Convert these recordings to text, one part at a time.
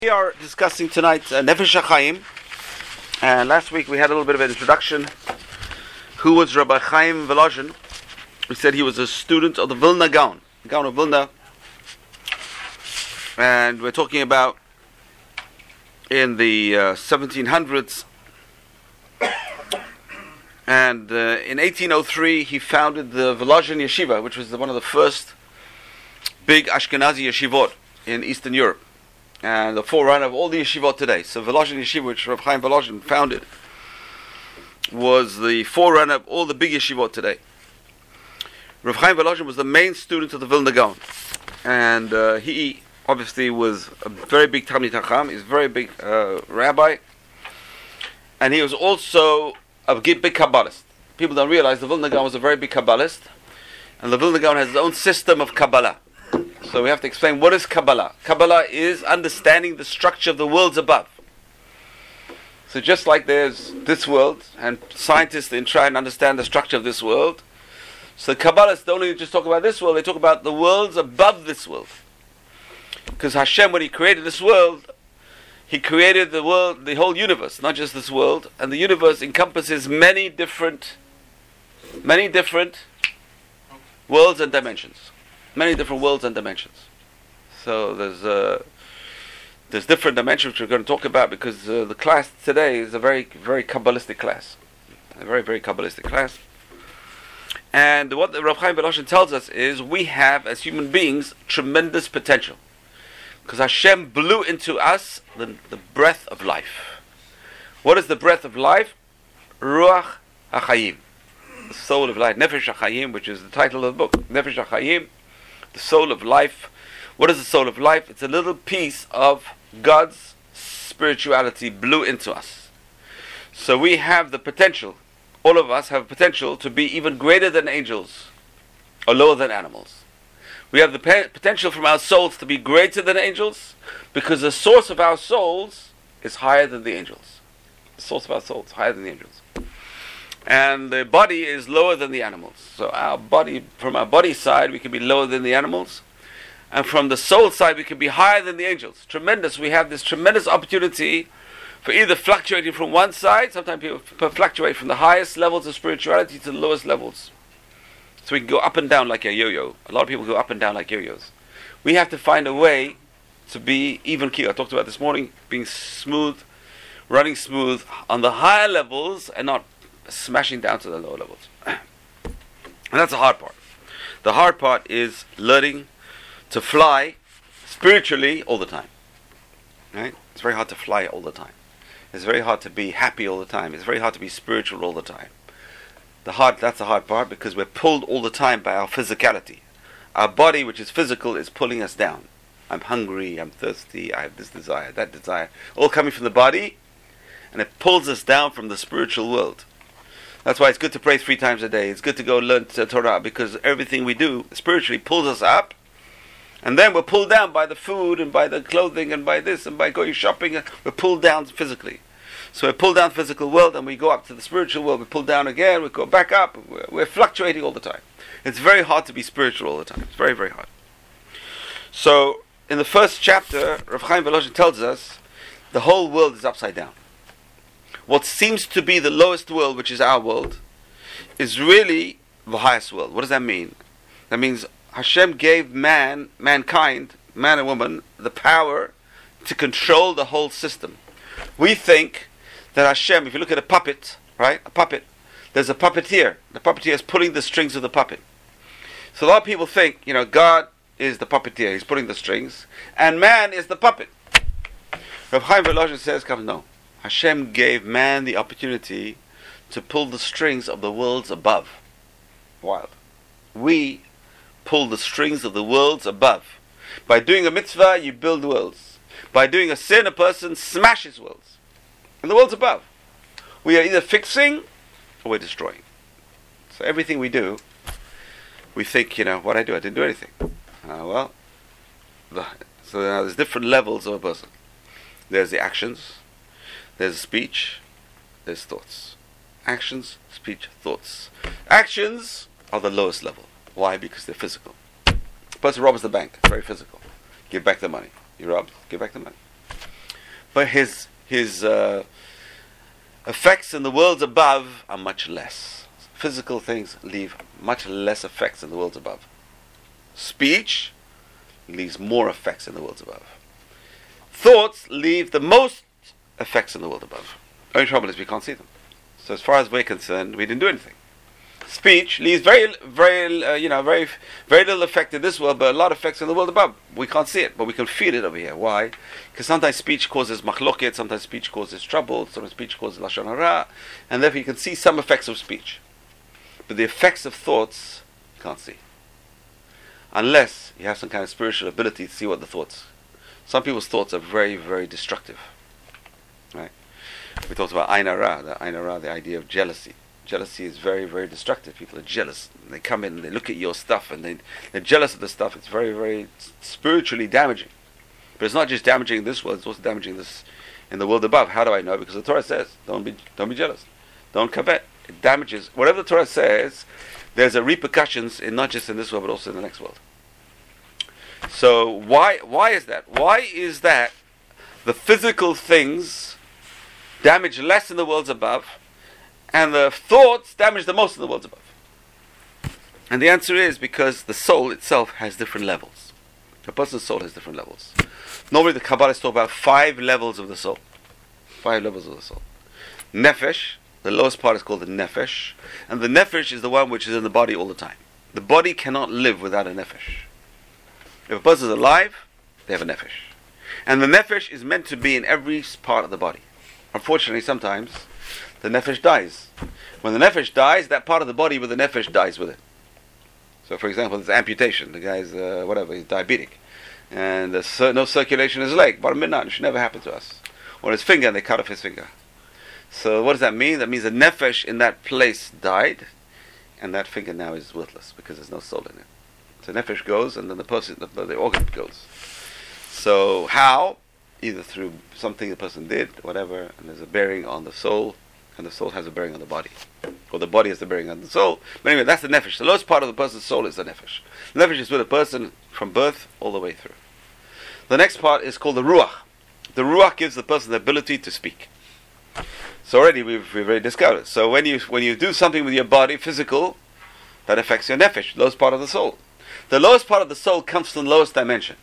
We are discussing tonight Nefesh HaChaim, and last week we had a little bit of an introduction. Who was Rabbi Chaim Volozhin? We said he was a student of the Vilna Gaon of Vilna, and we're talking about in the 1700s. And in 1803 he founded the Volozhin Yeshiva, which was one of the first big Ashkenazi yeshivot in Eastern Europe, and the forerunner of all the yeshivot today. So Volozhin Yeshiva, which Rabbi Chaim Volozhin founded, was the forerunner of all the big yeshivot today. Rabbi Chaim Volozhin was the main student of the Vilna Gaon, and he obviously was a very big Talmid Chacham. He's a very big rabbi, and he was also a big Kabbalist. People don't realize the Vilna Gaon was a very big Kabbalist, and the Vilna Gaon has its own system of Kabbalah. So we have to explain what is Kabbalah. Kabbalah is understanding the structure of the worlds above. So just like there's this world, and scientists then try and understand the structure of this world, so Kabbalists don't only just talk about this world, they talk about the worlds above this world. Because Hashem, when He created this world, He created the world, the whole universe, not just this world, and the universe encompasses many different worlds and dimensions. Many different worlds and dimensions. So there's different dimensions which we're going to talk about, because the class today is a very, very Kabbalistic class. A very, very Kabbalistic class. And what the Rav Chaim Volozhin tells us is we have, as human beings, tremendous potential. Because Hashem blew into us the breath of life. What is the breath of life? Ruach HaChaim. The soul of life. Nefesh HaChaim, which is the title of the book. Nefesh HaChaim. The soul of life. What is the soul of life? It's a little piece of God's spirituality blew into us. So we have the potential, all of us have potential to be even greater than angels or lower than animals. We have the potential from our souls to be greater than angels, because the source of our souls is higher than the angels. The source of our souls is higher than the angels. And the body is lower than the animals. So our body, from our body side, we can be lower than the animals. And from the soul side, we can be higher than the angels. Tremendous. We have this tremendous opportunity for either fluctuating from one side. Sometimes people fluctuate from the highest levels of spirituality to the lowest levels. So we can go up and down like a yo-yo. A lot of people go up and down like yo-yos. We have to find a way to be even keel. I talked about this morning, being smooth, running smooth on the higher levels and not smashing down to the lower levels. And that's the hard part. The hard part is learning to fly spiritually all the time. Right? It's very hard to fly all the time. It's very hard to be happy all the time. It's very hard to be spiritual all the time. That's the hard part, because we're pulled all the time by our physicality. Our body, which is physical, is pulling us down. I'm hungry, I'm thirsty, I have this desire, that desire. All coming from the body, and it pulls us down from the spiritual world. That's why it's good to pray 3 times a day. It's good to go learn Torah, because everything we do spiritually pulls us up, and then we're pulled down by the food and by the clothing and by this and by going shopping. We're pulled down physically. So we're pulled down the physical world, and we go up to the spiritual world. We pull down again. We go back up. We're fluctuating all the time. It's very hard to be spiritual all the time. It's very, very hard. So in the first chapter, Rav Chaim Volozhin tells us the whole world is upside down. What seems to be the lowest world, which is our world, is really the highest world. What does that mean? That means Hashem gave mankind, man and woman, the power to control the whole system. We think that Hashem, if you look at a puppet, right? A puppet, there's a puppeteer. The puppeteer is pulling the strings of the puppet. So a lot of people think, God is the puppeteer. He's pulling the strings. And man is the puppet. Rav Chaim Volozhin says, no. Hashem gave man the opportunity to pull the strings of the worlds above. Wild. We pull the strings of the worlds above. By doing a mitzvah, you build worlds. By doing a sin, a person smashes worlds. And the worlds above. We are either fixing or we're destroying. So everything we do, we think, what I do? I didn't do anything. So now there's different levels of a person. There's the actions. There's speech, there's thoughts. Actions, speech, thoughts. Actions are the lowest level. Why? Because they're physical. The person robs the bank. It's very physical. Give back the money. You robbed, give back the money. but his effects in the worlds above are much less. Physical things leave much less effects in the worlds above. Speech leaves more effects in the worlds above. Thoughts leave the most effects in the world above. The only trouble is we can't see them. So as far as we're concerned, we didn't do anything. Speech leaves very little effect in this world, but a lot of effects in the world above. We can't see it, but we can feel it over here. Why? Because sometimes speech causes machloket, sometimes speech causes trouble, sometimes speech causes lashon hara, and therefore you can see some effects of speech. But the effects of thoughts, you can't see. Unless you have some kind of spiritual ability to see what the thoughts. Some people's thoughts are very, very destructive. Right? We talked about ain hara, the idea of jealousy. Jealousy is very, very destructive. People are jealous. They come in and they look at your stuff and they're jealous of the stuff. It's very, very spiritually damaging. But it's not just damaging in this world, it's also damaging this in the world above. How do I know? Because the Torah says, don't be jealous. Don't covet. It damages. Whatever the Torah says, there's a repercussions in not just in this world, but also in the next world. So why is that? Why is that the physical things damage less in the worlds above, and the thoughts damage the most in the worlds above? And the answer is because the soul itself has different levels. A person's soul has different levels. Normally the Kabbalists talk about 5 levels of the soul. 5 levels of the soul. Nefesh, the lowest part is called the Nefesh. And the Nefesh is the one which is in the body all the time. The body cannot live without a Nefesh. If a person is alive, they have a Nefesh. And the Nefesh is meant to be in every part of the body. Unfortunately, sometimes the Nefesh dies. When the Nefesh dies, that part of the body with the Nefesh dies with it. So, for example, there's amputation. The guy's, he's diabetic. And there's no circulation in his leg. Bar Minan, it should never happen to us. Or his finger, and they cut off his finger. So what does that mean? That means the Nefesh in that place died, and that finger now is worthless, because there's no soul in it. So Nefesh goes, and then the organ goes. So how? Either through something the person did, whatever, and there's a bearing on the soul, and the soul has a bearing on the body. Or the body has a bearing on the soul. But anyway, that's the Nefesh. The lowest part of the person's soul is the Nefesh. The Nefesh is with a person from birth all the way through. The next part is called the Ruach. The Ruach gives the person the ability to speak. So already we've already discovered. So when you do something with your body, physical, that affects your Nefesh, the lowest part of the soul. The lowest part of the soul comes from the lowest dimension.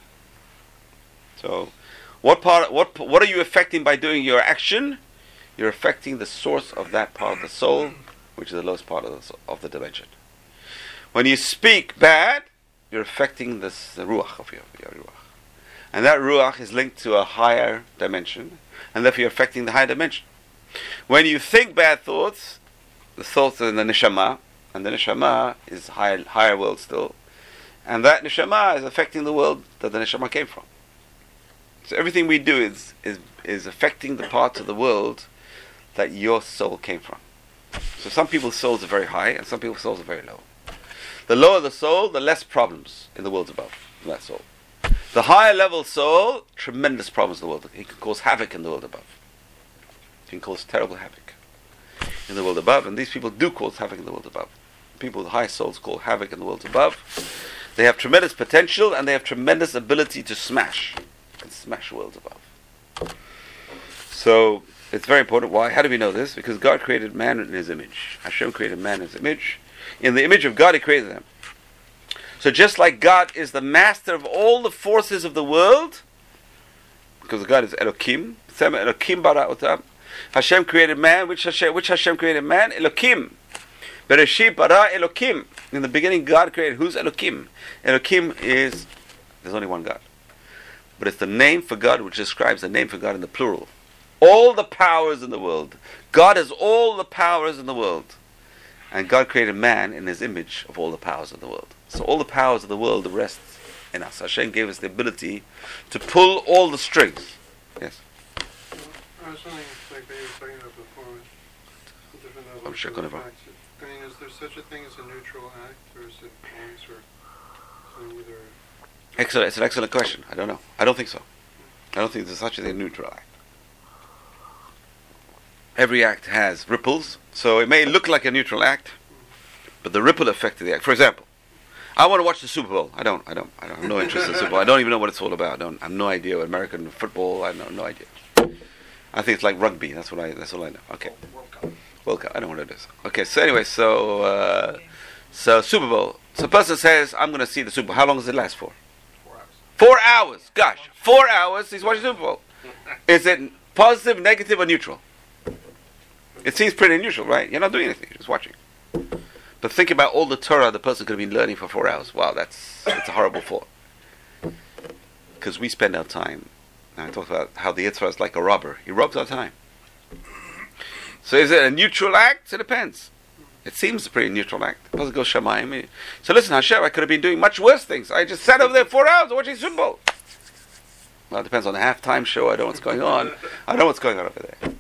So what are you affecting by doing your action? You're affecting the source of that part of the soul, which is the lowest part of the dimension. When you speak bad, you're affecting the ruach of your ruach. And that ruach is linked to a higher dimension, and therefore you're affecting the higher dimension. When you think bad thoughts, the thoughts are in the neshama, and the neshama is higher world still, and that neshama is affecting the world that the neshama came from. So everything we do is affecting the parts of the world that your soul came from. So some people's souls are very high, and some people's souls are very low. The lower the soul, the less problems in the worlds above in that soul. The higher level soul, tremendous problems in the world. He can cause havoc in the world above. He can cause terrible havoc in the world above, and these people do cause havoc in the world above. People with high souls cause havoc in the world above. They have tremendous potential, and they have tremendous ability to smash. They can smash worlds above. So it's very important. Why? How do we know this? Because God created man in His image. Hashem created man in His image. In the image of God, He created them. So just like God is the master of all the forces of the world, because God is Elokim, Elokim bara otam. Hashem created man. Which Hashem created man? Elokim. Bereshit bara Elokim. In the beginning, God created. Who's Elokim? Elokim is, there's only one God. But it's the name for God which describes the name for God in the plural. All the powers in the world. God has all the powers in the world. And God created man in His image of all the powers of the world. So all the powers of the world rest in us. Hashem gave us the ability to pull all the strings. Yes? I was wondering, like they were talking about before, with different levels I'm sure of acts. I mean, is there such a thing as a neutral act, or is it always or either? Excellent. It's an excellent question. I don't know. I don't think so. I don't think there's such a thing as a neutral act. Every act has ripples, so it may look like a neutral act, but the ripple effect of the act. For example, I want to watch the Super Bowl. I have no interest in the Super Bowl. I don't even know what it's all about. I have no idea what American football. I have no idea. I think it's like rugby. That's all I know. Okay. World Cup. World Cup. I don't know what it is. Okay. So anyway, so Super Bowl. So a person says, "I'm going to see the Super Bowl." How long does it last for? 4 hours. 4 hours. Gosh, 4 hours. He's watching Super Bowl. Is it positive, negative, or neutral? It seems pretty neutral, right? You're not doing anything. You're just watching. But think about all the Torah the person could have been learning for 4 hours. Wow, it's a horrible thought. Because we spend our time. Now I talked about how the Yitzhak is like a robber. He robs our time. So is it a neutral act? It depends. It seems a pretty neutral act. The person goes Shamayim. So listen, Hashem, I could have been doing much worse things. I just sat over there 4 hours watching Super Bowl. Well, it depends on the halftime show. I know what's going on. I know what's going on over there.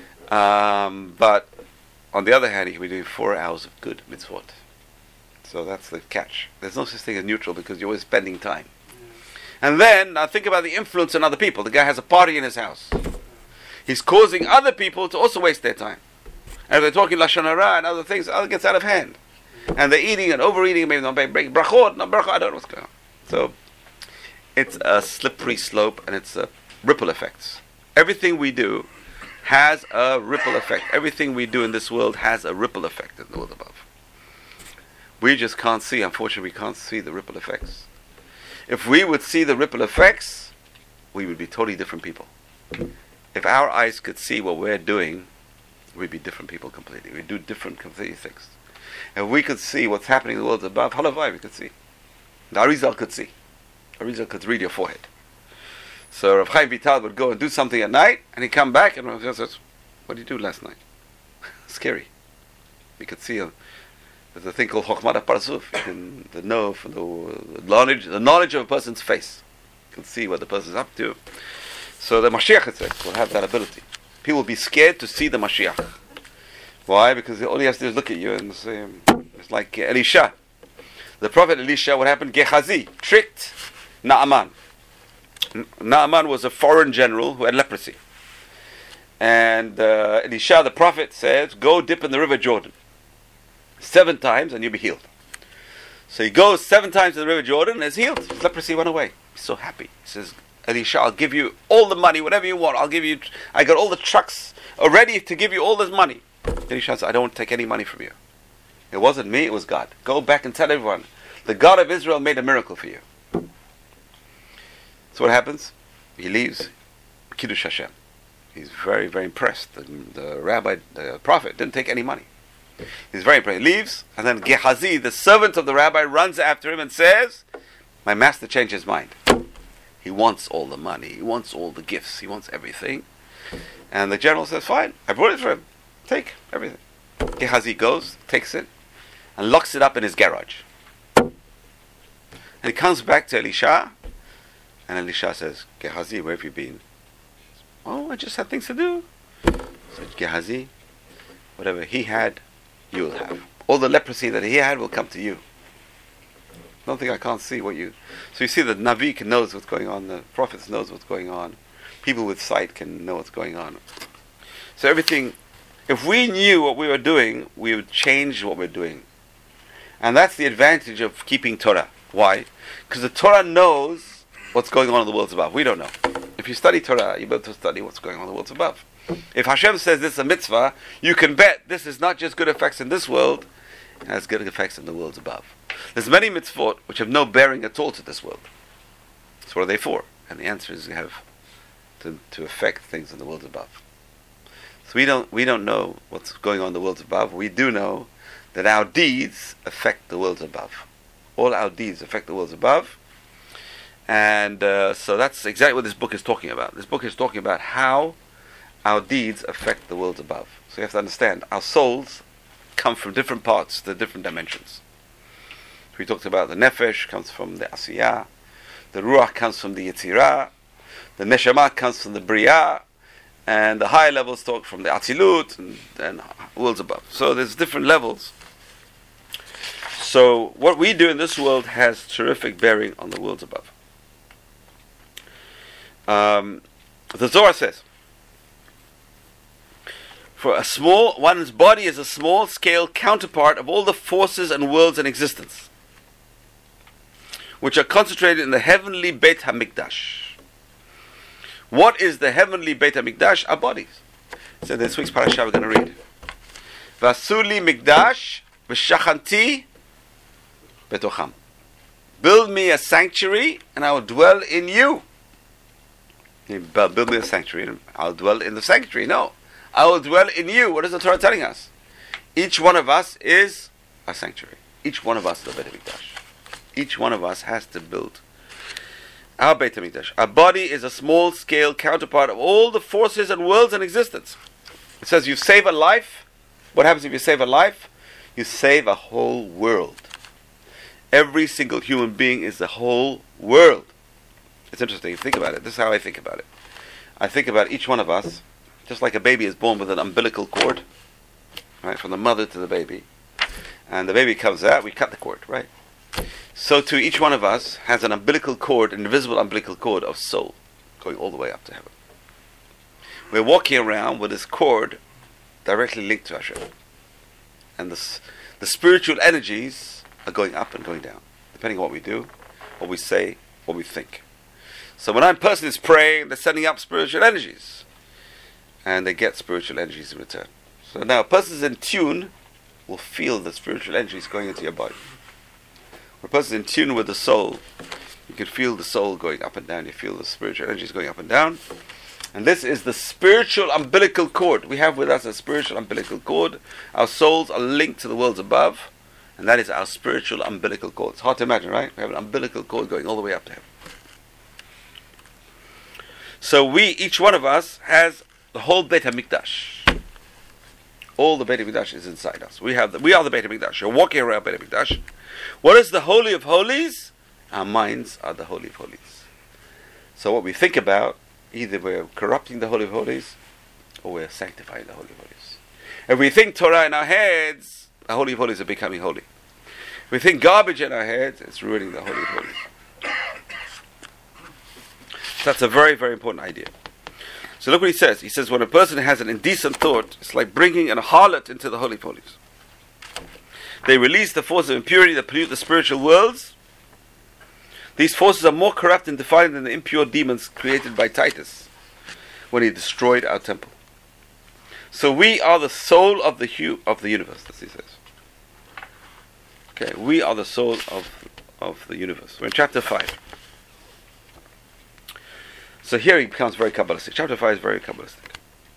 But on the other hand, he could be doing 4 hours of good mitzvot. So that's the catch. There's no such thing as neutral because you're always spending time. And then, now think about the influence on other people. The guy has a party in his house. He's causing other people to also waste their time. And if they're talking Lashon Hara and other things, it gets out of hand. And they're eating and overeating, maybe not breaking brachot, not brachot, I don't know what's going on. So, it's a slippery slope and it's a ripple effects. Everything we do has a ripple effect. Everything we do in this world has a ripple effect in the world above. We just can't see, unfortunately, we can't see the ripple effects. If we would see the ripple effects, we would be totally different people. If our eyes could see what we're doing, we'd be different people completely. We'd do different completely things. If we could see what's happening in the world above, halavai, we could see. The Arizal could see. Arizal could read your forehead. So Rav Chaim Vital would go and do something at night, and he'd come back, and Rav Chaim says, "What did you do last night?" Scary. We could see there's a thing called Chokhmat Parsuf. You can the knowledge of a person's face. You can see what the person's up to. So the Mashiach will have that ability. People will be scared to see the Mashiach. Why? Because all he has to do is look at you and say, it's like Elisha. The prophet Elisha, what happened? Gehazi tricked Naaman. Naaman was a foreign general who had leprosy. And Elisha, the prophet, says, go dip in the river Jordan 7 times and you'll be healed. So he goes 7 times in the river Jordan and is healed. His leprosy went away. He's so happy. He says, Elisha, I'll give you all the money, whatever you want. I got all the trucks ready to give you all this money. Elisha says, I don't want to take any money from you. It wasn't me, it was God. Go back and tell everyone, the God of Israel made a miracle for you. So what happens? He leaves Kiddush Hashem. He's very, very impressed. The rabbi, the prophet, didn't take any money. He's very impressed. He leaves, and then Gehazi, the servant of the rabbi, runs after him and says, my master changed his mind. He wants all the money. He wants all the gifts. He wants everything. And the general says, fine, I brought it for him. Take everything. Gehazi goes, takes it, and locks it up in his garage. And he comes back to Elisha, and Elisha says, Gehazi, where have you been? Oh, I just had things to do. So Gehazi, whatever he had, you will have. All the leprosy that he had will come to you. Don't think I can't see what you... So you see the Navi knows what's going on, the prophets knows what's going on, people with sight can know what's going on. So everything, if we knew what we were doing, we would change what we're doing. And that's the advantage of keeping Torah. Why? Because the Torah knows what's going on in the worlds above. We don't know. If you study Torah, you're able to study what's going on in the worlds above. If Hashem says this is a mitzvah, you can bet this is not just good effects in this world, it has good effects in the worlds above. There's many mitzvot which have no bearing at all to this world. So what are they for? And the answer is you have to affect things in the worlds above. So we don't know what's going on in the worlds above. We do know that our deeds affect the worlds above. All our deeds affect the worlds above. And so that's exactly what this book is talking about. This book is talking about how our deeds affect the worlds above. So you have to understand, our souls come from different parts, the different dimensions. We talked about the nefesh comes from the asiyah, the ruach comes from the yetzirah, the neshama comes from the bria, and the higher levels talk from the atzilut and worlds above. So there's different levels. So what we do in this world has terrific bearing on the worlds above. The Zohar says, for one's body is a small-scale counterpart of all the forces and worlds in existence, which are concentrated in the heavenly Beit HaMikdash, What is the heavenly Beit HaMikdash? Our bodies. So this week's parasha we're going to read. Vasuli Mikdash v'shachanti betocham. Build me a sanctuary and I will dwell in you. Build me a sanctuary and I'll dwell in the sanctuary. No. I will dwell in you. What is the Torah telling us? Each one of us is a sanctuary. Each one of us is the Beit HaMikdash. Each one of us has to build our Beit HaMikdash. Our body is a small-scale counterpart of all the forces and worlds in existence. It says you save a life. What happens if you save a life? You save a whole world. Every single human being is the whole world. It's interesting. Think about it. This is how I think about it. I think about each one of us, just like a baby is born with an umbilical cord, right, from the mother to the baby. And the baby comes out, we cut the cord, right? So too, each one of us has an umbilical cord, an invisible umbilical cord of soul, going all the way up to heaven. We're walking around with this cord directly linked to Hashem. And the spiritual energies are going up and going down, depending on what we do, what we say, what we think. So when a person is praying, they're sending up spiritual energies. And they get spiritual energies in return. So now a person is in tune, will feel the spiritual energies going into your body. When a person is in tune with the soul, you can feel the soul going up and down. You feel the spiritual energies going up and down. And this is the spiritual umbilical cord. We have with us a spiritual umbilical cord. Our souls are linked to the worlds above. And that is our spiritual umbilical cord. It's hard to imagine, right? We have an umbilical cord going all the way up to heaven. So each one of us has the whole Beit HaMikdash. All the Beit HaMikdash is inside us. We are the Beit HaMikdash. You're walking around Beit HaMikdash. What is the Holy of Holies? Our minds are the Holy of Holies. So what we think about, either we're corrupting the Holy of Holies, or we're sanctifying the Holy of Holies. If we think Torah in our heads, the Holy of Holies are becoming holy. If we think garbage in our heads, it's ruining the Holy of Holies. That's a very, very important idea. So look what he says. He says when a person has an indecent thought, it's like bringing a harlot into the Holy of Holies. They release the forces of impurity that pollute the spiritual worlds. These forces are more corrupt and defiant than the impure demons created by Titus when he destroyed our temple. So we are the soul of the universe, as he says. Okay, we are the soul of the universe. We're in chapter 5. So here he becomes very Kabbalistic. Chapter 5 is very Kabbalistic.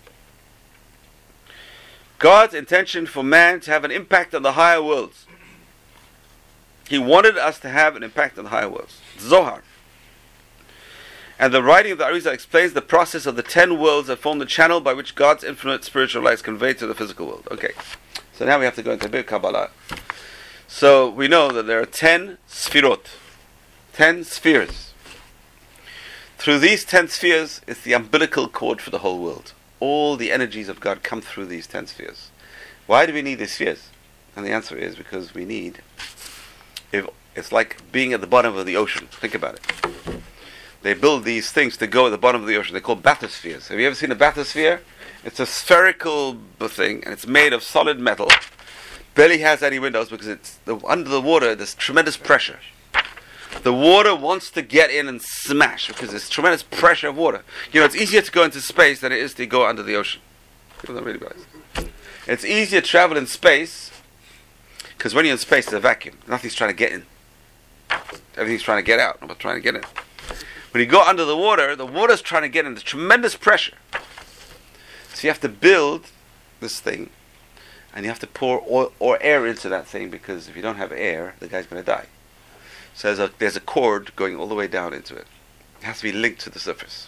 God's intention for man to have an impact on the higher worlds. He wanted us to have an impact on the higher worlds. Zohar. And the writing of the Arizal explains the process of the 10 worlds that form the channel by which God's infinite spiritual light is conveyed to the physical world. Okay, so now we have to go into a bit of Kabbalah. So we know that there are 10 sfirot, 10 spheres. Through these 10 spheres, it's the umbilical cord for the whole world. All the energies of God come through these 10 spheres. Why do we need these spheres? And the answer is because we need... It's like being at the bottom of the ocean. Think about it. They build these things to go at the bottom of the ocean. They're called bathyspheres. Have you ever seen a bathysphere? It's a spherical thing, and it's made of solid metal. Barely has any windows because under the water there's tremendous pressure. The water wants to get in and smash because there's tremendous pressure of water. You know, it's easier to go into space than it is to go under the ocean. People don't really realize it. It's easier to travel in space because when you're in space, there's a vacuum. Nothing's trying to get in. Everything's trying to get out. Nobody's trying to get in. When you go under the water's trying to get in. There's tremendous pressure. So you have to build this thing, and you have to pour oil or air into that thing because if you don't have air, the guy's going to die. So there's a cord going all the way down into it. It has to be linked to the surface.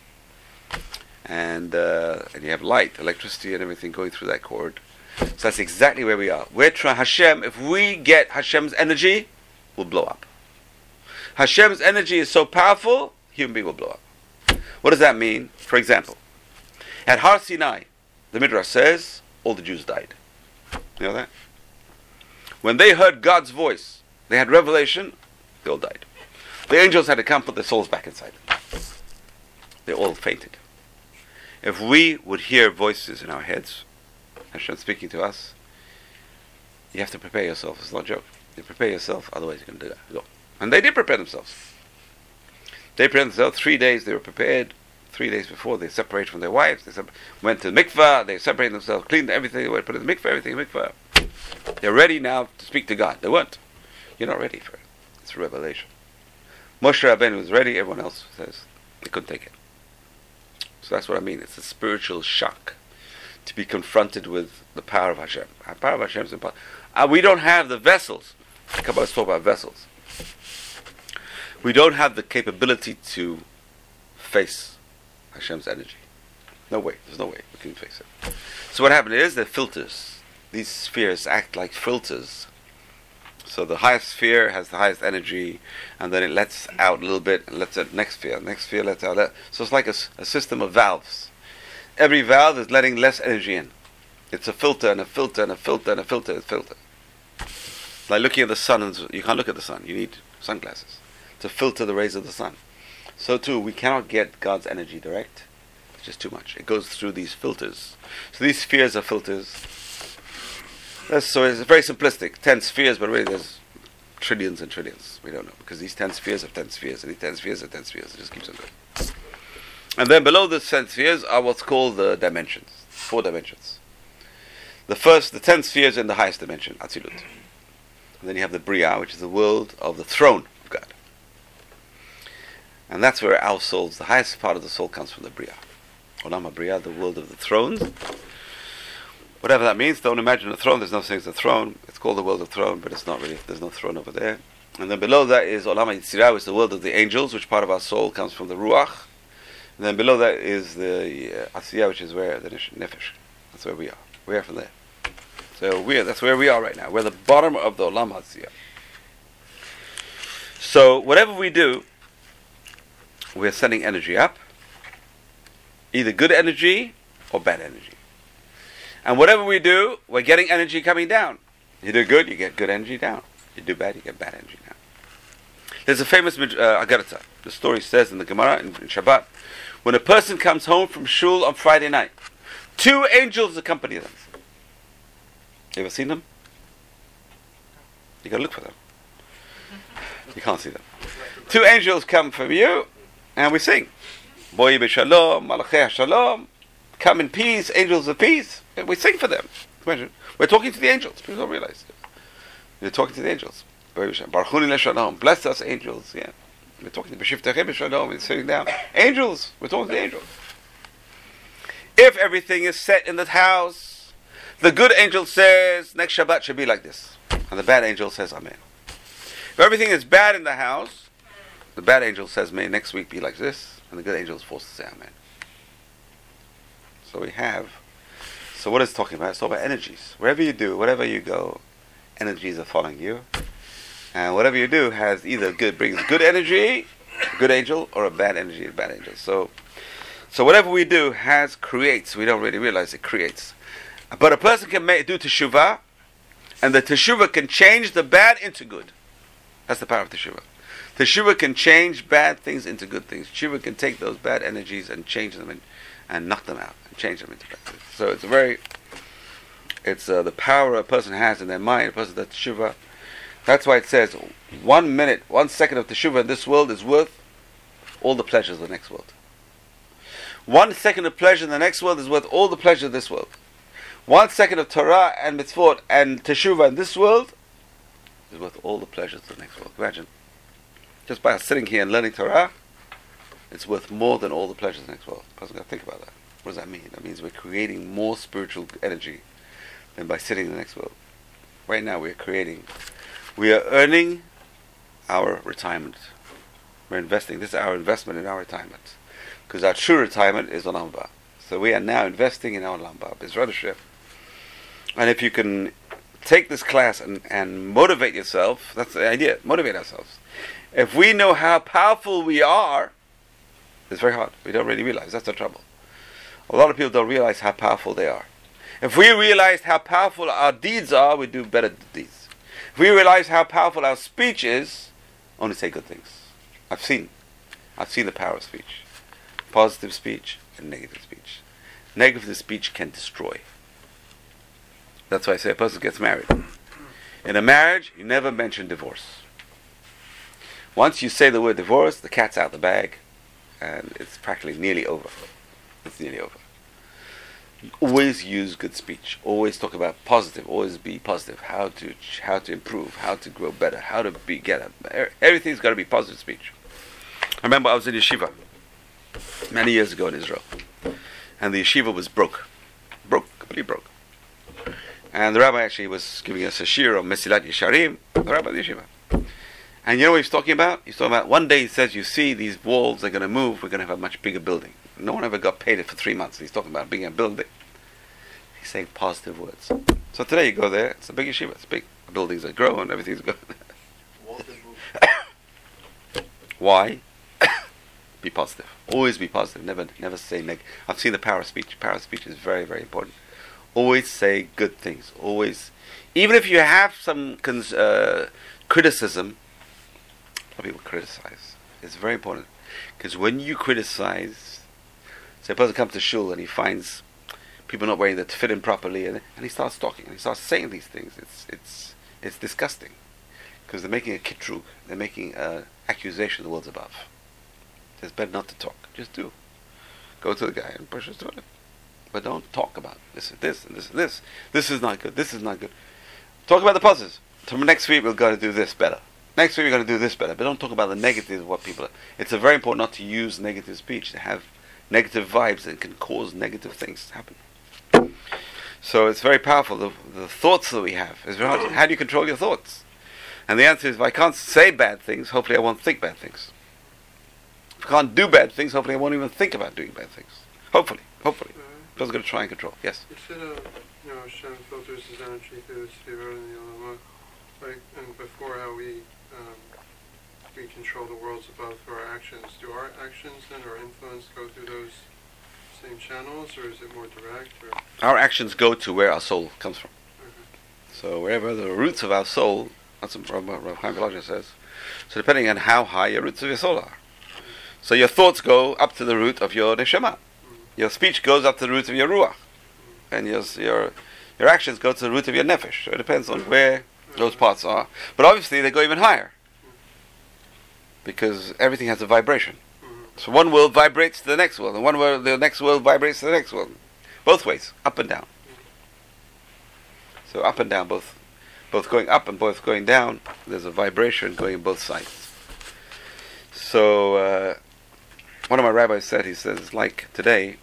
And you have light, electricity and everything going through that cord. So that's exactly where we are. We're trying Hashem, if we get Hashem's energy, we'll blow up. Hashem's energy is so powerful, human being will blow up. What does that mean? For example, at Har Sinai, the Midrash says, all the Jews died. You know that? When they heard God's voice, they had revelation, they all died. The angels had to come put their souls back inside them. They all fainted. If we would hear voices in our heads, Hashem speaking to us, you have to prepare yourself. It's not a joke. You prepare yourself, otherwise you're going to go. And they did prepare themselves. They prepared themselves. 3 days they were prepared. 3 days before they separate from their wives. They went to the mikvah, they separated themselves, cleaned everything, they went put in the mikvah, everything in the mikvah. They're ready now to speak to God. They weren't. You're not ready for it. It's a revelation. Moshe Rabbeinu was ready, everyone else says they couldn't take it. So that's what I mean. It's a spiritual shock to be confronted with the power of Hashem. The power of Hashem is impossible. We don't have the vessels. Kabbalah talk about vessels. We don't have the capability to face Hashem's energy. No way. There's no way we can face it. So what happened is the filters. These spheres act like filters. So the highest sphere has the highest energy, and then it lets out a little bit, and lets out next sphere lets out that. So it's like a system of valves. Every valve is letting less energy in. It's a filter and a filter and a filter and a filter and a filter. Like looking at the sun, you can't look at the sun. You need sunglasses to filter the rays of the sun. So too, we cannot get God's energy direct. It's just too much. It goes through these filters. So these spheres are filters. So it's very simplistic. 10 spheres, but really there's trillions and trillions. We don't know. Because these 10 spheres have 10 spheres, and these 10 spheres have 10 spheres. It just keeps on going. And then below the 10 spheres are what's called the dimensions. 4 dimensions. The 10 spheres in the highest dimension, Atzilut. And then you have the Bria, which is the world of the throne of God. And that's where our souls, the highest part of the soul comes from the Bria. Olam HaBria, the world of the thrones. Whatever that means, don't imagine a throne, there's no such thing as a throne. It's called the world of throne, but it's not really, there's no throne over there. And then below that is Olam HaYetzirah, which is the world of the angels, which part of our soul comes from the Ruach. And then below that is the Asiyah, which is where the Nefesh. That's where we are. We are from there. So that's where we are right now. We're the bottom of the Olam HaSiyah. So whatever we do, we're sending energy up. Either good energy or bad energy. And whatever we do, we're getting energy coming down. You do good, you get good energy down. You do bad, you get bad energy down. There's a famous Agartha. The story says in the Gemara, in Shabbat, when a person comes home from shul on Friday night, 2 angels accompany them. You ever seen them? You gotta look for them. You can't see them. 2 angels come from you, and we sing. Boyi b'shalom, malachei shalom, come in peace, angels of peace. And we sing for them. Imagine. We're talking to the angels. People don't realize it. We're talking to the angels. Baruchuni l'shalom, bless us, angels. Yeah. We're talking to B'shiftechem b'shalom, we're sitting down. Angels, we're talking to the angels. If everything is set in the house, the good angel says, next Shabbat should be like this. And the bad angel says, Amen. If everything is bad in the house, the bad angel says, may next week be like this. And the good angel is forced to say, Amen. So what is it talking about? It's talking about energies. Wherever you do, wherever you go, energies are following you. And whatever you do has either brings good energy, a good angel, or a bad energy, a bad angel. So whatever we do creates. We don't really realize it creates. But a person can do teshuvah, and the teshuvah can change the bad into good. That's the power of teshuvah. Teshuvah can change bad things into good things. Teshuvah can take those bad energies and change them and knock them out and change them into bad things. So it's the power a person has in their mind, a person that teshuvah. That's why it says 1 minute, 1 second of teshuvah in this world is worth all the pleasures of the next world. 1 second of pleasure in the next world is worth all the pleasure of this world. 1 second of Torah and mitzvot and teshuvah in this world is worth all the pleasures of the next world. Imagine. Just by sitting here and learning Torah, it's worth more than all the pleasures of the next world. A person got to think about that. What does that mean? That means we're creating more spiritual energy than by sitting in the next world. Right now we are earning our retirement. We're investing. This is our investment in our retirement. Because our true retirement is Olam Haba. So we are now investing in our Olam Haba. B'ezrat Hashem. And if you can take this class and motivate yourself, that's the idea, motivate ourselves. If we know how powerful we are, it's very hard. We don't really realize. That's the trouble. A lot of people don't realize how powerful they are. If we realized how powerful our deeds are, we do better deeds. If we realize how powerful our speech is, only say good things. I've seen the power of speech. Positive speech and negative speech. Negative speech can destroy. That's why I say a person gets married. In a marriage, you never mention divorce. Once you say the word divorce, the cat's out the bag, and it's practically nearly over. It's nearly over. Always use good speech. Always talk about positive. Always be positive. How to improve. How to grow better. How to everything's got to be positive speech. I remember I was in yeshiva many years ago in Israel, and the yeshiva was broke, completely broke. And the rabbi actually was giving us a shir on Mesilat Yesharim. The rabbi of the yeshiva. And you know what he's talking about? He's talking about one day he says, you see these walls are going to move. We're going to have a much bigger building. No one ever got paid it for 3 months. He's talking about being a building. He's saying positive words. So today you go there, it's a big yeshiva, it's big. The buildings that grow and everything's good. Why? Be positive. Always be positive. Never say negative. I've seen the power of speech. Power of speech is very, very important. Always say good things. Always, even if you have some criticism, a lot of people criticize. It's very important. Because when you criticize, say a person comes to shul and he finds people not wearing the tefillin properly, and he starts talking, and he starts saying these things. It's disgusting, because they're making a kitrug, they're making an accusation of the worlds above. It's better not to talk. Just do. Go to the guy and push his toilet, but don't talk about this and this and this and this. This is not good. This is not good. Talk about the positives. Next week we're going to do this better. Next week we're going to do this better, but don't talk about the negatives of what people are. It's very important not to use negative speech, to have negative vibes that can cause negative things to happen. So it's very powerful, the thoughts that we have. It's very hard. How do you control your thoughts? And the answer is, if I can't say bad things, hopefully I won't think bad things. If I can't do bad things, hopefully I won't even think about doing bad things. Hopefully. I'm just going to try and control. Yes? You said, Hashem filters his energy through the Sefirot and the Olamot, and before how we control the worlds above through our actions. Do our actions then, our influence, go through those same channels, or is it more direct? Or? Our actions go to where our soul comes from. Mm-hmm. So wherever the roots of our soul, that's what Rav Chaim Volozhin says. So depending on how high your roots of your soul are. So your thoughts go up to the root of your neshama. Your speech goes up to the root of your ruach. And your actions go to the root of your nefesh. So it depends on where those parts are. But obviously they go even higher, because everything has a vibration. So one world vibrates to the next world, and the next world vibrates to the next world. Both ways, up and down. So up and down, both going up and both going down, there's a vibration going both sides. So one of my rabbis said, he says, it's like today,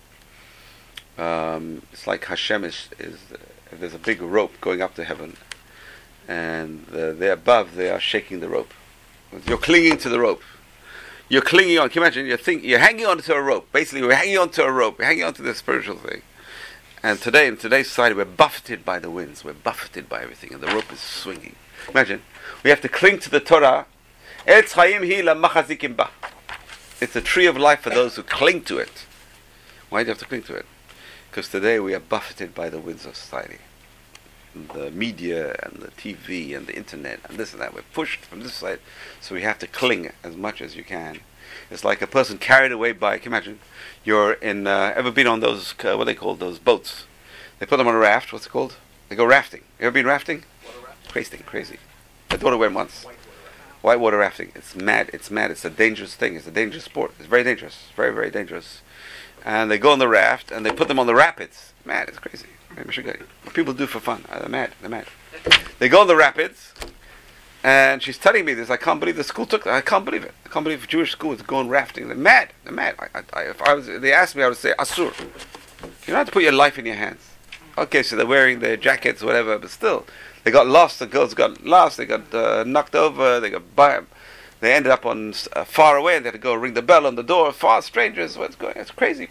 it's like Hashem is there's a big rope going up to heaven, and they're above, they are shaking the rope. You're clinging to the rope. You're clinging on. Can you imagine? You're hanging onto a rope. Basically, we're hanging onto a rope. We're hanging onto this spiritual thing. And today, in today's society, we're buffeted by the winds. We're buffeted by everything, and the rope is swinging. Imagine, we have to cling to the Torah. Etz Chaim hi lamachazikim ba. It's a tree of life for those who cling to it. Why do you have to cling to it? Because today we are buffeted by the winds of society. The media and the TV and the internet and this and that. We're pushed from this side, so we have to cling as much as you can. It's like a person carried away by. Can you imagine? You're in. Ever been on those? What are they called? Those boats. They put them on a raft. What's it called? They go rafting. You ever been rafting? Crazy. My daughter went once. Whitewater rafting. It's mad. It's a dangerous thing. It's a dangerous sport. It's very dangerous. Very, very dangerous. And they go on the raft and they put them on the rapids. Mad. It's crazy. What people do for fun. They're mad. They go on the rapids, and she's telling me this. I can't believe the school took that. I can't believe it. I can't believe Jewish school is going rafting. They're mad. If they asked me, I would say asur. You don't have to put your life in your hands. Okay, so they're wearing their jackets, whatever, but still, they got lost. The girls got lost. They got knocked over. They ended up on far away, and they had to go ring the bell on the door. Far strangers. What's going? It's crazy.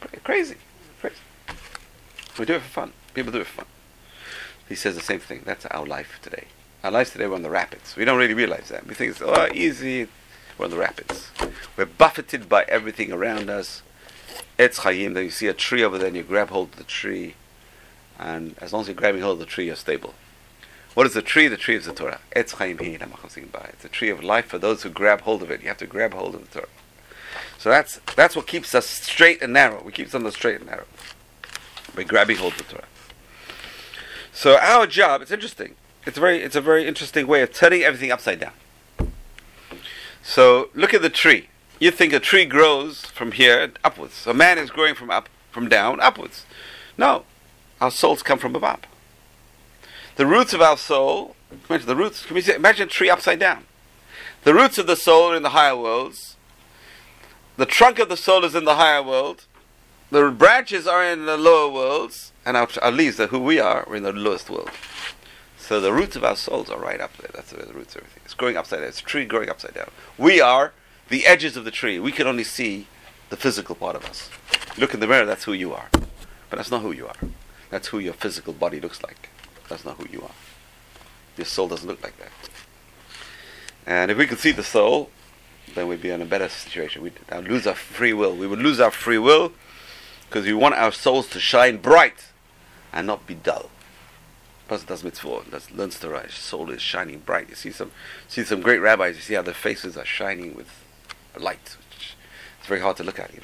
We do it for fun. People do it for fun. He says the same thing. That's our life today. Our lives today, we're on the rapids. We don't really realize that. We think it's easy. We're on the rapids. We're buffeted by everything around us. Etz Chaim. Then you see a tree over there, and you grab hold of the tree. And as long as you're grabbing hold of the tree, you're stable. What is the tree? The tree is the Torah. Etz Chaim hi lamachazikim ba. It's a tree of life for those who grab hold of it. You have to grab hold of the Torah. So that's what keeps us straight and narrow. We keep us on the straight and narrow by grabbing hold of the Torah. So our job, it's interesting. It's a very interesting way of turning everything upside down. So look at the tree. You think a tree grows from here upwards. A man is growing from down upwards. No, our souls come from above. The roots of our soul, imagine the roots. Imagine a tree upside down. The roots of the soul are in the higher worlds. The trunk of the soul is in the higher world. The branches are in the lower worlds, and our leaves are who we are. We're in the lowest world. So the roots of our souls are right up there. That's where the roots of everything. It's growing upside down. It's a tree growing upside down. We are the edges of the tree. We can only see the physical part of us. Look in the mirror, that's who you are. But that's not who you are. That's who your physical body looks like. That's not who you are. Your soul doesn't look like that. And if we could see the soul, then we'd be in a better situation. We'd lose our free will. We would lose our free will because we want our souls to shine bright and not be dull. Person does mitzvot, learns to rise. Soul is shining bright. You see some great rabbis. You see how their faces are shining with light. It's very hard to look at,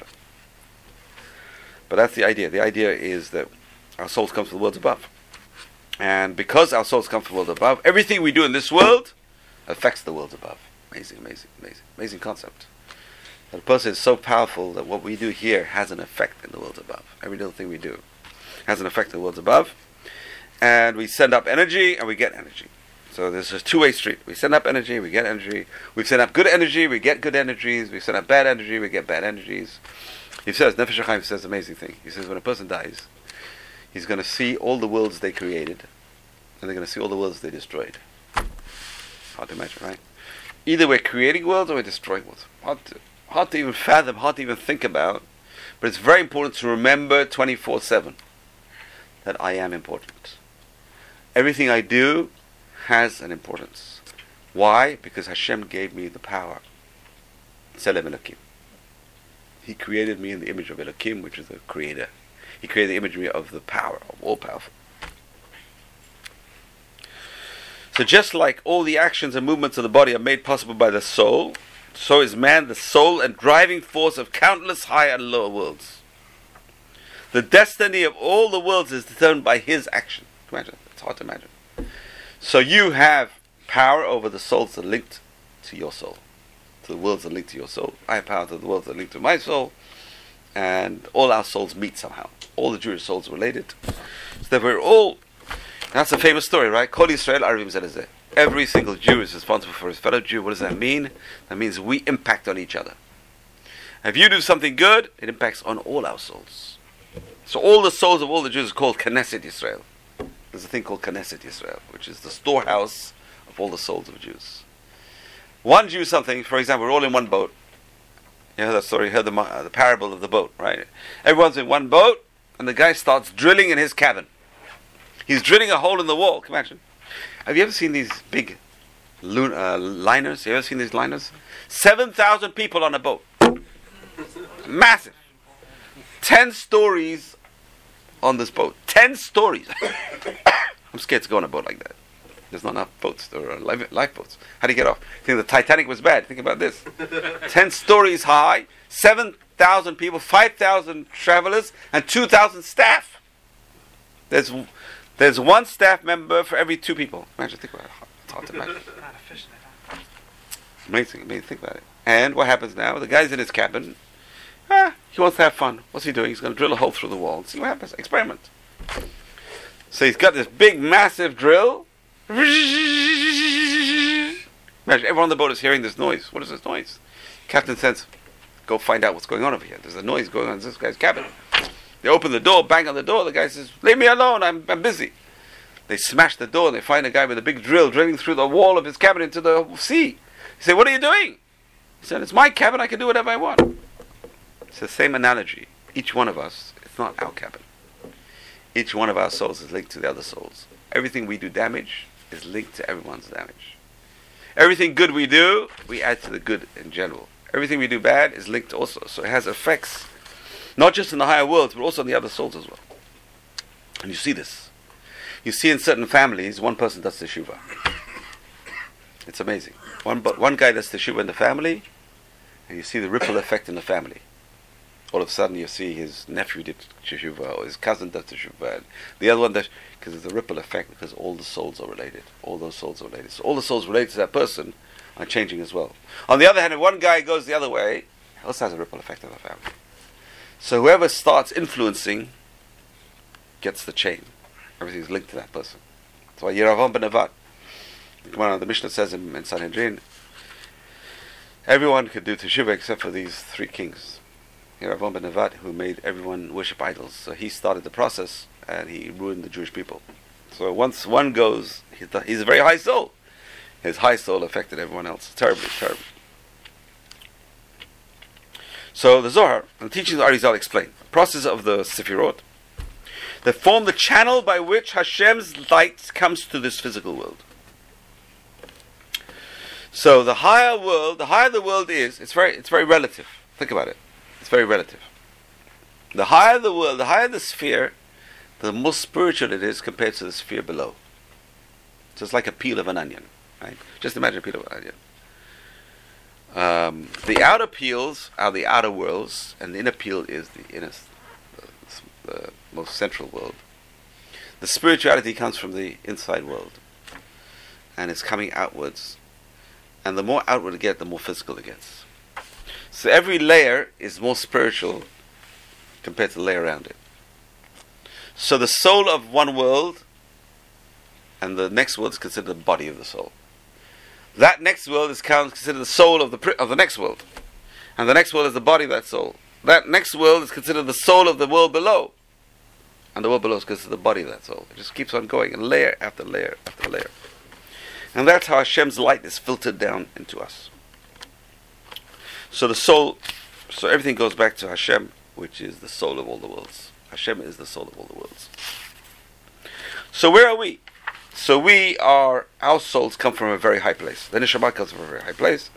But that's the idea. The idea is that our souls come from the worlds above, and because our souls come from the world above, everything we do in this world affects the worlds above. Amazing concept. That a person is so powerful that what we do here has an effect in the worlds above. Every little thing we do has an effect in the worlds above. And we send up energy and we get energy. So there's a two-way street. We send up energy, we get energy. We send up good energy, we get good energies. We send up bad energy, we get bad energies. He says, Nefesh HaChaim says an amazing thing. He says when a person dies, he's going to see all the worlds they created, and they're going to see all the worlds they destroyed. Hard to imagine, right? Either we're creating worlds or we're destroying worlds. Hard to even fathom, hard to even think about. But it's very important to remember 24/7 that I am important. Everything I do has an importance. Why? Because Hashem gave me the power. Tselem Elokim. He created me in the image of Elokim, which is the creator. He created the imagery of the power, of all powerful. So just like all the actions and movements of the body are made possible by the soul, so is man the soul and driving force of countless higher and lower worlds. The destiny of all the worlds is determined by his action. Imagine, it's hard to imagine. So you have power over the souls that are linked to your soul, to the worlds that are linked to your soul. I have power to the worlds that are linked to my soul, and all our souls meet somehow. All the Jewish souls are related. So that we're all, that's a famous story, right? Kol Yisrael Arvim Zeh Lezeh. Every single Jew is responsible for his fellow Jew. What does that mean? That means we impact on each other. If you do something good, it impacts on all our souls. So all the souls of all the Jews are called Knesset Yisrael. There's a thing called Knesset Yisrael, which is the storehouse of all the souls of Jews. One Jew something, for example, we're all in one boat. You heard that story, you heard the parable of the boat, right? Everyone's in one boat, and the guy starts drilling in his cabin. He's drilling a hole in the wall. Can you imagine? Have you ever seen these big liners? You ever seen these liners? 7,000 people on a boat. Massive. 10 stories on this boat. 10 stories. I'm scared to go on a boat like that. There's not enough boats. There are lifeboats. How do you get off? You think the Titanic was bad? Think about this. 10 stories high, 7,000 people, 5,000 travelers, and 2,000 staff. There's one staff member for every 2 people. Imagine, think about it. It's hard to imagine. Amazing. Think about it. And what happens now? The guy's in his cabin. He wants to have fun. What's he doing? He's going to drill a hole through the wall and see what happens. Experiment. So he's got this big, massive drill. Imagine, everyone on the boat is hearing this noise. What is this noise? Captain says, go find out what's going on over here. There's a noise going on in this guy's cabin. They open the door, bang on the door. The guy says, leave me alone, I'm busy. They smash the door and they find a guy with a big drill drilling through the wall of his cabin into the sea. He said, what are you doing? He said, it's my cabin, I can do whatever I want. It's the same analogy. Each one of us, it's not our cabin. Each one of our souls is linked to the other souls. Everything we do damage is linked to everyone's damage. Everything good we do, we add to the good in general. Everything we do bad is linked also. So it has effects, not just in the higher worlds, but also in the other souls as well. And you see this. You see in certain families, one person does teshuvah. It's amazing. One guy does teshuvah in the family, and you see the ripple effect in the family. All of a sudden you see his nephew did teshuvah, or his cousin does teshuvah, and the other one does, because there's a ripple effect, because all the souls are related. All those souls are related. So all the souls related to that person are changing as well. On the other hand, if one guy goes the other way, also has a ripple effect on the family. So whoever starts influencing gets the chain. Everything's linked to that person. That's why Yeravam ben Nevat, the Mishnah says in Sanhedrin, everyone could do teshuvah except for these three kings. Yeravam ben Nevat, who made everyone worship idols. So he started the process and he ruined the Jewish people. So once one goes, he's a very high soul. His high soul affected everyone else. Terribly, terribly. So the Zohar, the teachings of Arizal explain the process of the Sefirot that form the channel by which Hashem's light comes to this physical world. So the higher the world is, it's very relative. Think about it. It's very relative. The higher the world, the higher the sphere, the more spiritual it is compared to the sphere below. So it's like a peel of an onion, right? Just imagine a peel of an onion. The outer peels are the outer worlds, and the inner peel is the inner, the most central world. The spirituality comes from the inside world, and it's coming outwards. And the more outward it gets, the more physical it gets. So every layer is more spiritual compared to the layer around it. So the soul of one world and the next world is considered the body of the soul. That next world is considered the soul of the next world. And the next world is the body of that soul. That next world is considered the soul of the world below. And the world below is considered the body of that soul. It just keeps on going, and layer after layer after layer. And that's how Hashem's light is filtered down into us. So the soul, so everything goes back to Hashem, which is the soul of all the worlds. Hashem is the soul of all the worlds. So where are we? So our souls come from a very high place. The Neshama comes from a very high place.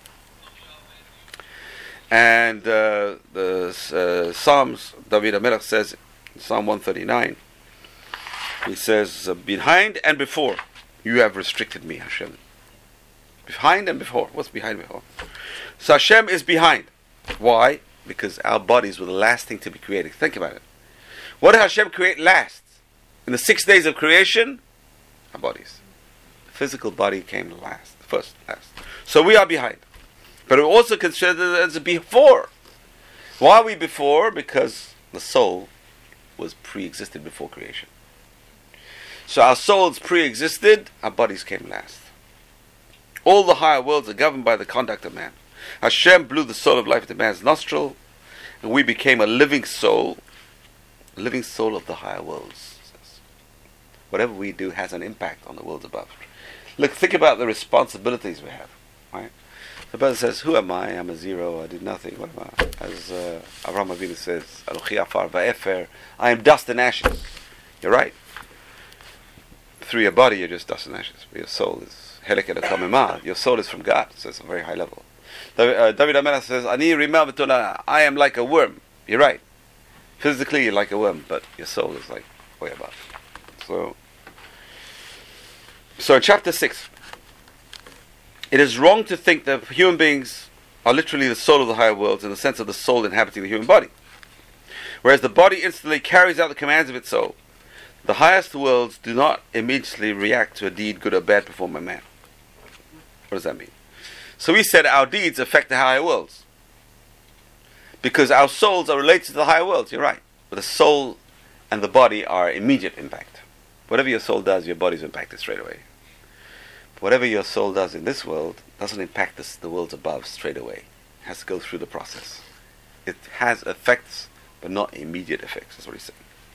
And the Psalms, David HaMelech says, in Psalm 139, he says, behind and before, you have restricted me, Hashem. Behind and before. What's behind and before? So Hashem is behind. Why? Because our bodies were the last thing to be created. Think about it. What did Hashem create last? In the 6 days of creation, our bodies. The physical body came last. Last. So we are behind. But we also consider it as a before. Why are we before? Because the soul was pre-existed before creation. So our souls pre-existed, our bodies came last. All the higher worlds are governed by the conduct of man. Hashem blew the soul of life into man's nostril, and we became a living soul of the higher worlds. Whatever we do has an impact on the worlds above. Look, think about the responsibilities we have. Right? The person says, "Who am I? I'm a zero. I did nothing. What am I?" As Avraham Avinu says, "Anochi afar va'efer." I am dust and ashes. You're right. Through your body, you're just dust and ashes. But your soul is helek elokamimah. Your soul is from God, so it's a very high level. David HaMelech says, "Ani rimah v'tonah." I am like a worm. You're right. Physically, you're like a worm, but your soul is like way above. So in chapter 6, it is wrong to think that human beings are literally the soul of the higher worlds in the sense of the soul inhabiting the human body. Whereas the body instantly carries out the commands of its soul. The highest worlds do not immediately react to a deed, good or bad, performed by man. What does that mean? So we said our deeds affect the higher worlds. Because our souls are related to the higher worlds, you're right. But the soul and the body are immediate impact. Whatever your soul does, your body's impacted straight away. But whatever your soul does in this world doesn't impact the worlds above straight away. It has to go through the process. It has effects, but not immediate effects. That's what he's saying.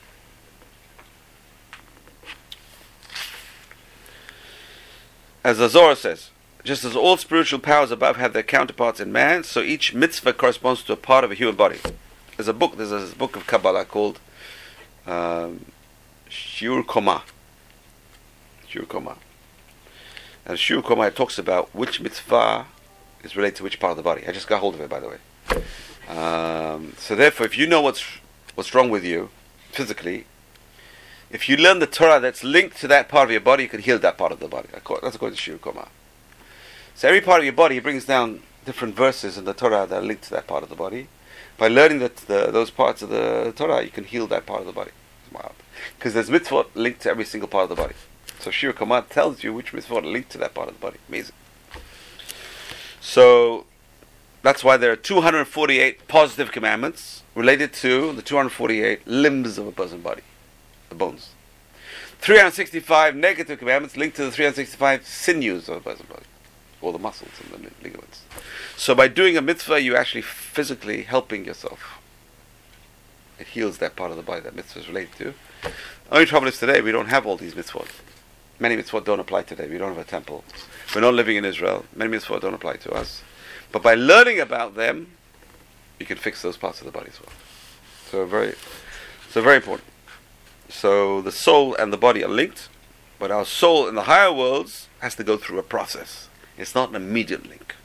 As the Zohar says, just as all spiritual powers above have their counterparts in man, so each mitzvah corresponds to a part of a human body. There's a book of Kabbalah called Shiur Komah. Shiur Komah. And Shiur Komah talks about which mitzvah is related to which part of the body. I just got hold of it, by the way. So therefore, if you know what's wrong with you physically, if you learn the Torah that's linked to that part of your body, you can heal that part of the body. That's according to Shiur Komah. So every part of your body brings down different verses in the Torah that are linked to that part of the body. By learning those parts of the Torah, you can heal that part of the body. Because there's mitzvot linked to every single part of the body. So Shiur Komah tells you which mitzvot are linked to that part of the body. Amazing. So That's why there are 248 positive commandments related to the 248 limbs of a person's body, the bones. 365 negative commandments linked to the 365 sinews of a person's body, or the muscles and the ligaments. So by doing a mitzvah, you're actually physically helping yourself. It heals that part of the body that mitzvah is related to. The only trouble is today we don't have all these mitzvot. Many mitzvot don't apply today. We don't have a temple. We're not living in Israel. Many mitzvot don't apply to us. But by learning about them, you can fix those parts of the body as well. So very important. So the soul and the body are linked, but our soul in the higher worlds has to go through a process. It's not an immediate link.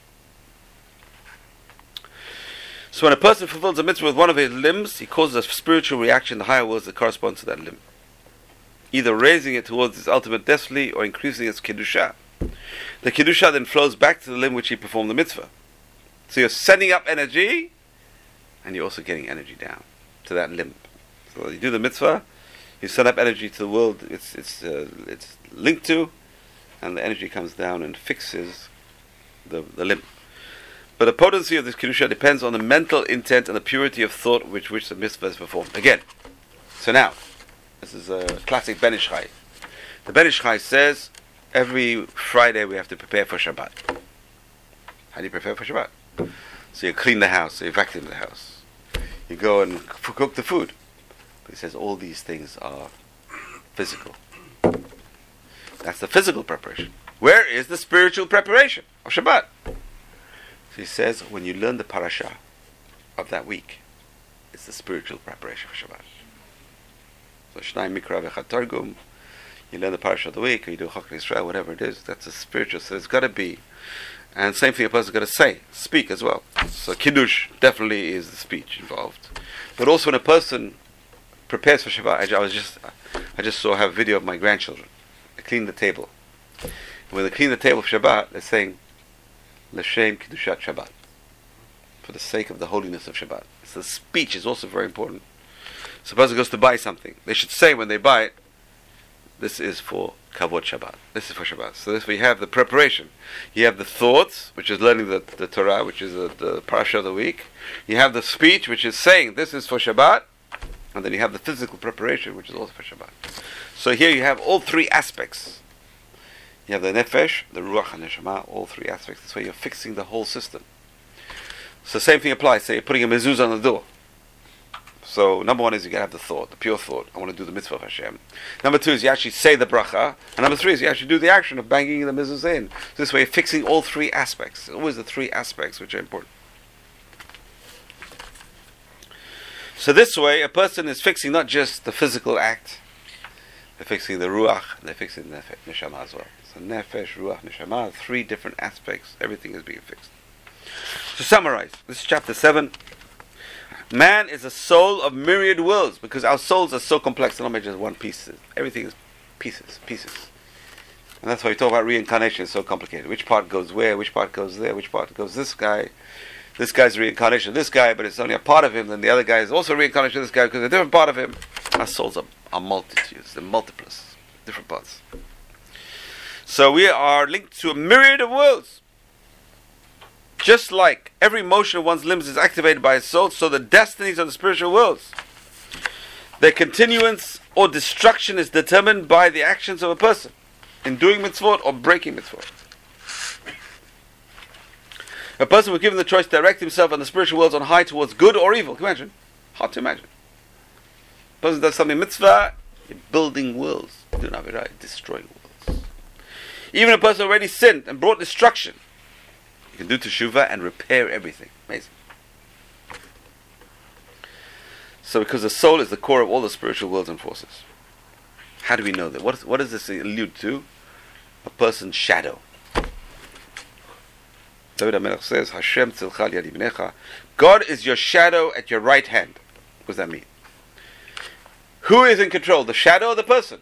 So when a person fulfills a mitzvah with one of his limbs, he causes a spiritual reaction in the higher worlds that corresponds to that limb, either raising it towards its ultimate destiny or increasing its kedusha. The kedusha then flows back to the limb which he performed the mitzvah. So you're sending up energy, and you're also getting energy down to that limb. So you do the mitzvah, you send up energy to the world it's linked to, and the energy comes down and fixes the limb. But the potency of this kedusha depends on the mental intent and the purity of thought which the mitzvah is performed. Again, so now, this is a classic Ben Ish Chai. The Ben Ish Chai says, every Friday we have to prepare for Shabbat. How do you prepare for Shabbat? So you clean the house, you vacuum the house, you go and cook the food. But he says all these things are physical. That's the physical preparation. Where is the spiritual preparation of Shabbat? So he says, when you learn the parasha of that week, it's the spiritual preparation for Shabbat. So Shnai Mikra V'Echad Targum, you learn the parasha of the week, or you do Chokmah Yisrael, whatever it is, that's a spiritual. So it's got to be, and same thing a person's got to say, speak as well. So Kiddush definitely is the speech involved. But also when a person prepares for Shabbat, I just saw I have a video of my grandchildren. They clean the table. And when they clean the table for Shabbat, they're saying, L'Shem Kiddushat Shabbat, for the sake of the holiness of Shabbat. So the speech is also very important. So a person goes to buy something, they should say when they buy it, this is for Kavod Shabbat. This is for Shabbat. So this we have the preparation. You have the thoughts, which is learning the Torah, which is the parasha of the week. You have the speech, which is saying this is for Shabbat, and then you have the physical preparation, which is also for Shabbat. So here you have all three aspects. You have the nefesh, the ruach, and neshama, all three aspects. That's why you're fixing the whole system. So same thing applies. Say you're putting a mezuzah on the door. So number one is you gotta have the thought, the pure thought. I want to do the mitzvah of Hashem. Number two is you actually say the bracha. And number three is you actually do the action of banging the mezuzah in. So this way you're fixing all three aspects. Always the three aspects which are important. So this way a person is fixing not just the physical act, they're fixing the ruach, they're fixing the neshama as well. So nefesh, ruach, neshama, three different aspects. Everything is being fixed. To summarize, this is chapter 7. Man is a soul of myriad worlds because our souls are so complex. They're not just one piece. Everything is pieces. And that's why we talk about reincarnation. It's so complicated. Which part goes where? Which part goes there? Which part goes this guy? This guy's reincarnation of this guy, but it's only a part of him. Then the other guy is also reincarnation of this guy because it's a different part of him. Our souls are multitudes. They're multiples. Different parts. So we are linked to a myriad of worlds. Just like every motion of one's limbs is activated by his soul, so the destinies of the spiritual worlds, their continuance or destruction is determined by the actions of a person in doing mitzvot or breaking mitzvot. A person was given the choice to direct himself and the spiritual worlds on high towards good or evil. Can you imagine? Hard to imagine. A person does something mitzvah, you're building worlds. Doing avirah, destroying worlds. Even a person already sinned and brought destruction, you can do teshuvah and repair everything. Amazing. So because the soul is the core of all the spiritual worlds and forces. How do we know that? What does this allude to? A person's shadow. David HaMelech says, Hashem tzilcha yad ibnecha. God is your shadow at your right hand. What does that mean? Who is in control? The shadow or the person?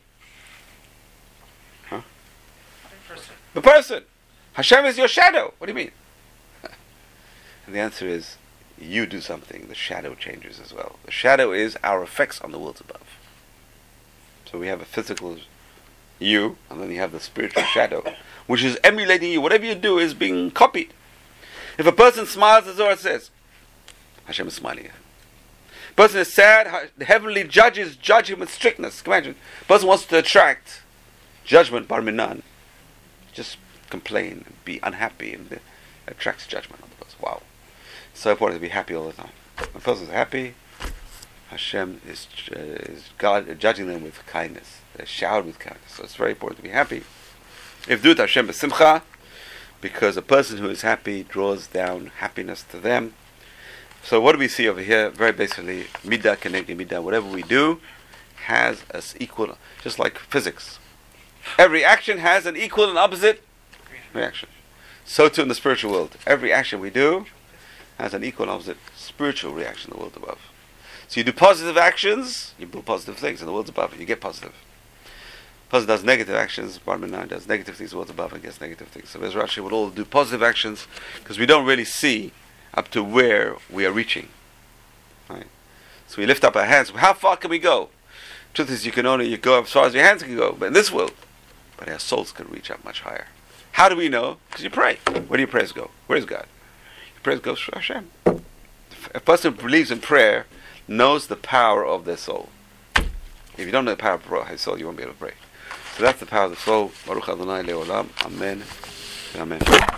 Huh? The person. Hashem is your shadow. What do you mean? And the answer is, you do something, the shadow changes as well. The shadow is our effects on the worlds above. So we have a physical you, and then you have the spiritual shadow, which is emulating you. Whatever you do is being copied. If a person smiles, the Zohar says, Hashem is smiling at him. A person is sad, the heavenly judges judge him with strictness. Imagine, a person wants to attract judgment, bar minan. Just complain, and be unhappy, and it attracts judgment on the person. Wow. It's so important to be happy all the time. When a person is happy, Hashem is God judging them with kindness. They're showered with kindness. So it's very important to be happy. If do it Hashem b'simcha, because a person who is happy draws down happiness to them. So what do we see over here? Very basically, midah keneged midah. Whatever we do has an equal, just like physics. Every action has an equal and opposite reaction. So too in the spiritual world. Every action we do has an equal and opposite spiritual reaction in the world above. So you do positive actions, you do positive things in the world above, you get positive. Person does negative actions, Barminan does negative things in the world above and gets negative things. So Bezrat Hashem will all do positive actions because we don't really see up to where we are reaching. Right? So we lift up our hands. How far can we go? Truth is, you can only go as far as your hands can go, but in this world. But our souls can reach up much higher. How do we know? Because you pray. Where do your prayers go? Where is God? Your prayers go to Hashem. A person who believes in prayer knows the power of their soul. If you don't know the power of his soul, you won't be able to pray. So that's the power of the soul. Baruch Adonai Le'olam. Amen. Amen.